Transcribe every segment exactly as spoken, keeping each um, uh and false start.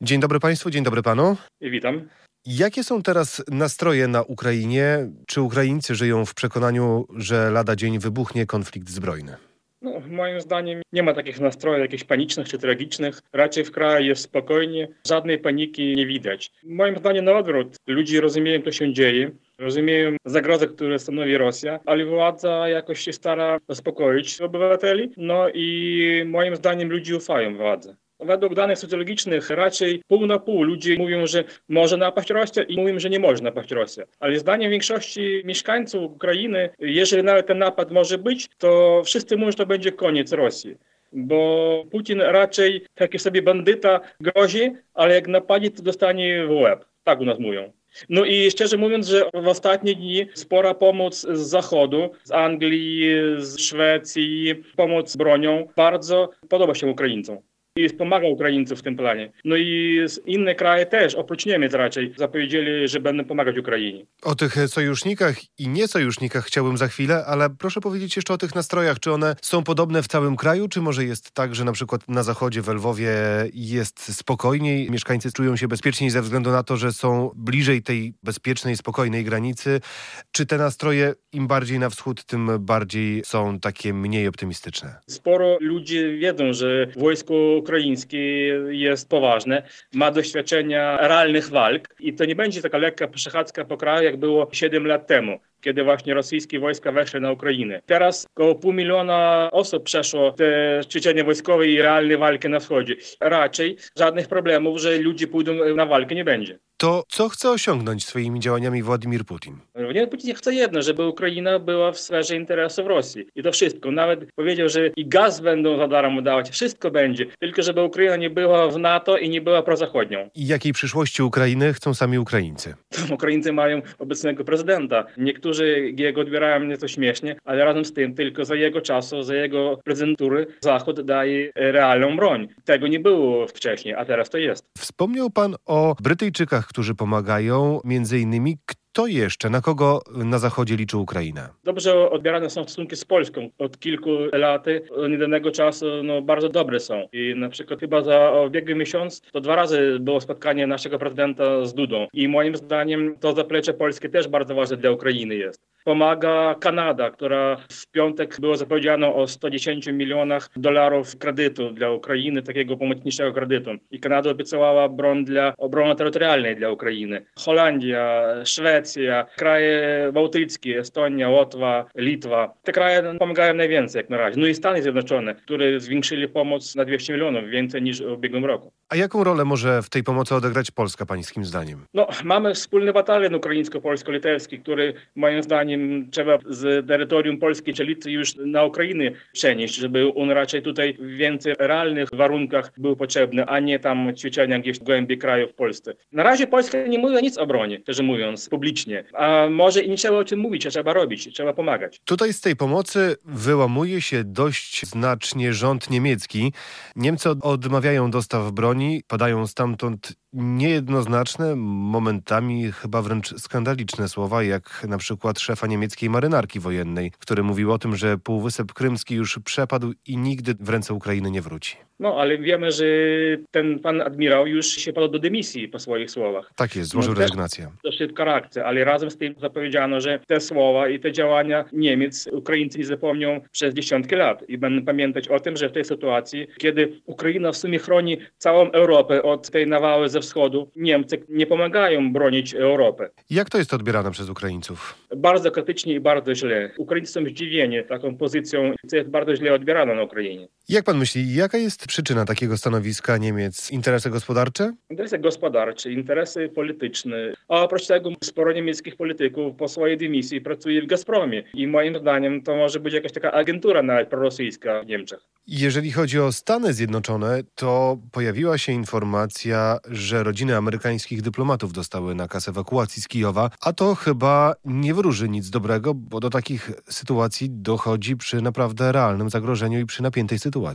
Dzień dobry Państwu, dzień dobry Panu. Witam. Jakie są teraz nastroje na Ukrainie? Czy Ukraińcy żyją w przekonaniu, że lada dzień wybuchnie konflikt zbrojny? No, moim zdaniem nie ma takich nastrojów jakichś panicznych czy tragicznych. Raczej w kraju jest spokojnie, żadnej paniki nie widać. Moim zdaniem na odwrót. Ludzie rozumieją, co się dzieje, rozumieją zagrozy, które stanowi Rosja, ale władza jakoś się stara uspokoić obywateli. No i moim zdaniem ludzie ufają władzy. Według danych socjologicznych raczej pół na pół ludzie mówią, że może napaść Rosja i mówią, że nie może napaść Rosja. Ale zdaniem większości mieszkańców Ukrainy, jeżeli nawet ten napad może być, to wszyscy mówią, że to będzie koniec Rosji. Bo Putin raczej taki sobie bandyta grozi, ale jak napadnie, to dostanie w łeb. Tak u nas mówią. No i szczerze mówiąc, że w ostatnie dni spora pomoc z Zachodu, z Anglii, z Szwecji, pomoc bronią bardzo podoba się Ukraińcom. I pomaga Ukraińcom w tym planie. No i inne kraje też, oprócz Niemiec raczej, zapowiedzieli, że będą pomagać Ukrainie. O tych sojusznikach i niesojusznikach chciałbym za chwilę, ale proszę powiedzieć jeszcze o tych nastrojach. Czy one są podobne w całym kraju, czy może jest tak, że na przykład na zachodzie, w Lwowie jest spokojniej, mieszkańcy czują się bezpieczniej ze względu na to, że są bliżej tej bezpiecznej, spokojnej granicy? Czy te nastroje im bardziej na wschód, tym bardziej są takie mniej optymistyczne? Sporo ludzi wiedzą, że wojsko ukraińskie jest poważne, ma doświadczenia realnych walk i to nie będzie taka lekka przechadzka po kraju, jak było siedem lat temu, kiedy właśnie rosyjskie wojska weszły na Ukrainę. Teraz około pół miliona osób przeszło te ćwiczenia wojskowe i realne walki na wschodzie. Raczej żadnych problemów, że ludzie pójdą na walkę, nie będzie. To co chce osiągnąć swoimi działaniami Władimir Putin? Władimir Putin chce jedno, żeby Ukraina była w sferze interesów Rosji. I to wszystko. Nawet powiedział, że i gaz będą za darmo dawać, wszystko będzie. Tylko żeby Ukraina nie była w NATO i nie była prozachodnią. I jakiej przyszłości Ukrainy chcą sami Ukraińcy? Ukraińcy mają obecnego prezydenta. Niektórzy jego odbierają nieco śmiesznie, ale razem z tym tylko za jego czasu, za jego prezydentury Zachód daje realną broń. Tego nie było wcześniej, a teraz to jest. Wspomniał pan o Brytyjczykach, którzy pomagają, między innymi. Kto jeszcze? Na kogo na Zachodzie liczy Ukraina? Dobrze odbierane są stosunki z Polską. Od kilku lat, od niedawnego czasu, no, bardzo dobre są. I na przykład chyba za ubiegły miesiąc to dwa razy było spotkanie naszego prezydenta z Dudą. I moim zdaniem to zaplecze polskie też bardzo ważne dla Ukrainy jest. Pomaga Kanada, która w piątek było zapowiedziano o sto dziesięć milionach dolarów kredytu dla Ukrainy, takiego pomocniczego kredytu. I Kanada obiecała broń dla obrony terytorialnej dla Ukrainy. Holandia, Szwecja, kraje bałtyckie, Estonia, Łotwa, Litwa. Te kraje pomagają najwięcej jak na razie. No i Stany Zjednoczone, które zwiększyli pomoc na dwieście milionów, więcej niż w ubiegłym roku. A jaką rolę może w tej pomocy odegrać Polska, pańskim zdaniem? No, mamy wspólny batalion ukraińsko-polsko-litewski, który moim zdaniem trzeba z terytorium Polski czy Litwy już na Ukrainę przenieść, żeby on raczej tutaj w więcej realnych warunkach był potrzebny, a nie tam ćwiczenia gdzieś w głębi kraju w Polsce. Na razie Polska nie mówi nic o broni, szczerze mówiąc, publicznie. A może i nie trzeba o tym mówić, a trzeba robić, trzeba pomagać. Tutaj z tej pomocy wyłamuje się dość znacznie rząd niemiecki. Niemcy odmawiają dostaw broni, padają stamtąd niejednoznaczne, momentami chyba wręcz skandaliczne słowa, jak na przykład szefa niemieckiej marynarki wojennej, który mówił o tym, że Półwysep Krymski już przepadł i nigdy w ręce Ukrainy nie wróci. No, ale wiemy, że ten pan admirał już się podał do dymisji po swoich słowach. Tak jest, złożył no, rezygnację. To szybka reakcja, ale razem z tym zapowiedziano, że te słowa i te działania Niemiec Ukraińcy nie zapomnią przez dziesiątki lat i będą pamiętać o tym, że w tej sytuacji, kiedy Ukraina w sumie chroni całą Europę od tej nawały ze wschodu, Niemcy nie pomagają bronić Europy. Jak to jest odbierane przez Ukraińców? Bardzo krytycznie i bardzo źle. Ukraińcy są zdziwieni taką pozycją, co jest bardzo źle odbierane na Ukrainie. Jak pan myśli, jaka jest przyczyna takiego stanowiska Niemiec? Interesy gospodarcze? Interesy gospodarcze, interesy polityczne. A oprócz tego sporo niemieckich polityków po swojej dymisji pracuje w Gazpromie. I moim zdaniem to może być jakaś taka agentura nawet prorosyjska w Niemczech. Jeżeli chodzi o Stany Zjednoczone, to pojawiła się informacja, że rodziny amerykańskich dyplomatów dostały nakaz ewakuacji z Kijowa, a to chyba nie wróży nic dobrego, bo do takich sytuacji dochodzi przy naprawdę realnym zagrożeniu i przy napiętej sytuacji.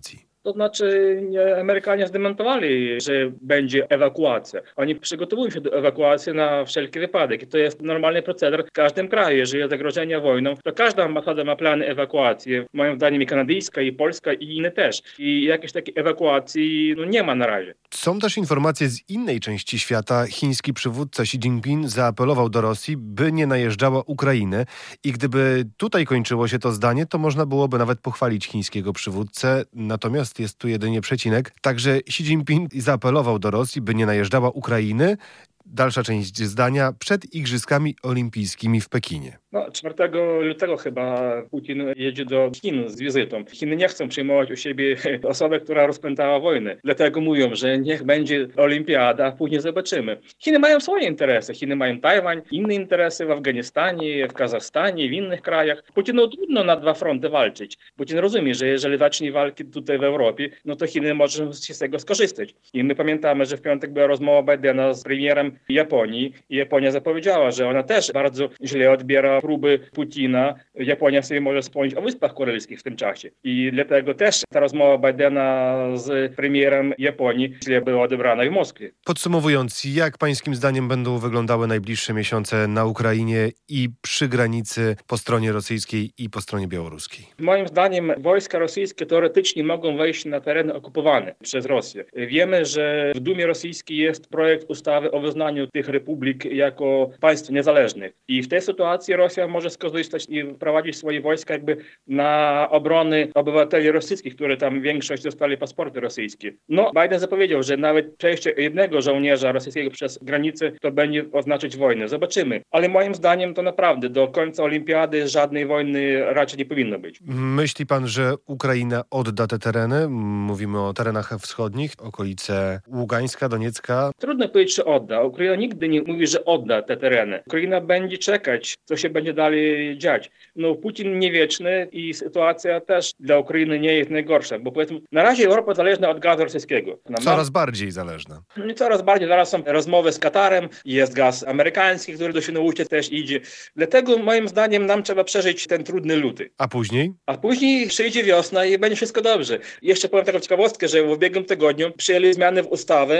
To znaczy nie, Amerykanie zdementowali, że będzie ewakuacja. Oni przygotowują się do ewakuacji na wszelki wypadek. I to jest normalny proceder w każdym kraju. Jeżeli jest zagrożenie wojną, to każda ambasada ma plany ewakuacji. Moim zdaniem i kanadyjska, i polska, i inne też. I jakiejś takiej ewakuacji no, nie ma na razie. Są też informacje z innej części świata. Chiński przywódca Xi Jinping zaapelował do Rosji, by nie najeżdżała Ukrainy. I gdyby tutaj kończyło się to zdanie, to można byłoby nawet pochwalić chińskiego przywódcę. Natomiast jest tu jedynie przecinek. Także Xi Jinping zaapelował do Rosji, by nie najeżdżała Ukrainy. Dalsza część zdania: przed Igrzyskami Olimpijskimi w Pekinie. No, czwartego lutego chyba Putin jedzie do Chin z wizytą. Chiny nie chcą przyjmować u siebie osobę, która rozpętała wojnę. Dlatego mówią, że niech będzie olimpiada, a później zobaczymy. Chiny mają swoje interesy. Chiny mają Tajwan, inne interesy w Afganistanie, w Kazachstanie, w innych krajach. Putinowi trudno na dwa fronty walczyć. Putin rozumie, że jeżeli zacznie walki tutaj w Europie, no to Chiny mogą z tego skorzystać. I my pamiętamy, że w piątek była rozmowa Bidena z premierem Japonii i Japonia zapowiedziała, że ona też bardzo źle odbiera próby Putina. Japonia sobie może wspomnieć o Wyspach Kurylskich w tym czasie. I dlatego też ta rozmowa Bidena z premierem Japonii źle była odebrana w Moskwie. Podsumowując, jak pańskim zdaniem będą wyglądały najbliższe miesiące na Ukrainie i przy granicy po stronie rosyjskiej i po stronie białoruskiej? Moim zdaniem wojska rosyjskie teoretycznie mogą wejść na tereny okupowane przez Rosję. Wiemy, że w Dumie rosyjskiej jest projekt ustawy o wyznaniu tych republik jako państw niezależnych. I w tej sytuacji Rosja może skorzystać i prowadzić swoje wojska jakby na obrony obywateli rosyjskich, które tam większość dostali pasporty rosyjskie. No, Biden zapowiedział, że nawet przejście jednego żołnierza rosyjskiego przez granicę to będzie oznaczać wojnę. Zobaczymy. Ale moim zdaniem to naprawdę do końca olimpiady żadnej wojny raczej nie powinno być. Myśli pan, że Ukraina odda te tereny? Mówimy o terenach wschodnich, okolice Ługańska, Doniecka. Trudno powiedzieć, czy odda. Ukraina nigdy nie mówi, że odda te tereny. Ukraina będzie czekać, co się będzie dalej dziać. No, Putin niewieczny i sytuacja też dla Ukrainy nie jest najgorsza, bo powiedzmy, na razie Europa zależna od gazu rosyjskiego. No, Coraz bardziej zależna. No, coraz bardziej. Zaraz są rozmowy z Katarem, jest gaz amerykański, który do Świnoujścia też idzie. Dlatego moim zdaniem nam trzeba przeżyć ten trudny luty. A później? A później przyjdzie wiosna i będzie wszystko dobrze. Jeszcze powiem taką ciekawostkę, że w ubiegłym tygodniu przyjęli zmiany w ustawę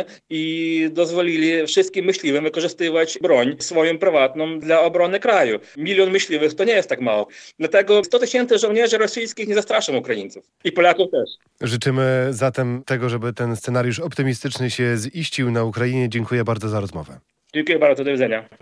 i dozwolili wszystkim myśliwym wykorzystywać broń swoją prywatną dla obrony kraju. Milion myśliwych to nie jest tak mało. Dlatego sto tysięcy żołnierzy rosyjskich nie zastraszą Ukraińców. I Polaków też. Życzymy zatem tego, żeby ten scenariusz optymistyczny się ziścił na Ukrainie. Dziękuję bardzo za rozmowę. Dziękuję bardzo. Do widzenia.